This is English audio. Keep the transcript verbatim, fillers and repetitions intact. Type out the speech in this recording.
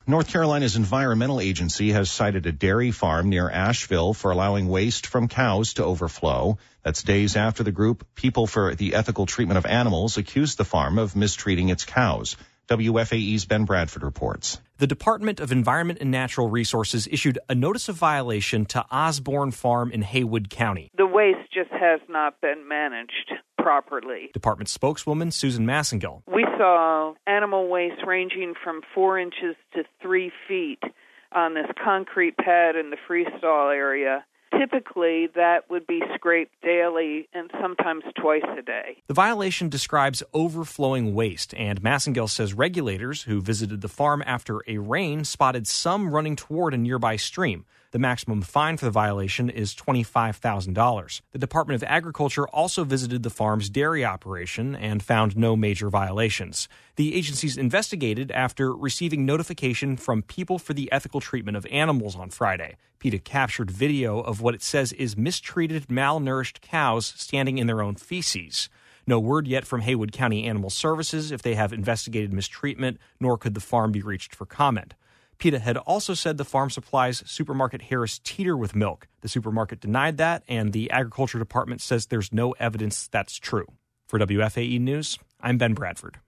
North Carolina's environmental agency has cited a dairy farm near Asheville for allowing waste from cows to overflow. That's days after the group People for the Ethical Treatment of Animals accused the farm of mistreating its cows. W F A E's Ben Bradford reports. The Department of Environment and Natural Resources issued a notice of violation to Osborne Farm in Haywood County. The waste just has not been managed properly. Department spokeswoman Susan Massengill. We saw animal waste ranging from four inches to three feet on this concrete pad in the freestall area. Typically, that would be scraped daily and sometimes twice a day. The violation describes overflowing waste, and Massengill says regulators who visited the farm after a rain spotted some running toward a nearby stream. The maximum fine for the violation is twenty-five thousand dollars. The Department of Agriculture also visited the farm's dairy operation and found no major violations. The agencies investigated after receiving notification from People for the Ethical Treatment of Animals on Friday. PETA captured video of what it says is mistreated, malnourished cows standing in their own feces. No word yet from Haywood County Animal Services if they have investigated mistreatment, nor could the farm be reached for comment. PETA had also said the farm supplies supermarket Harris Teeter with milk. The supermarket denied that, and the Agriculture Department says there's no evidence that's true. For W F A E News, I'm Ben Bradford.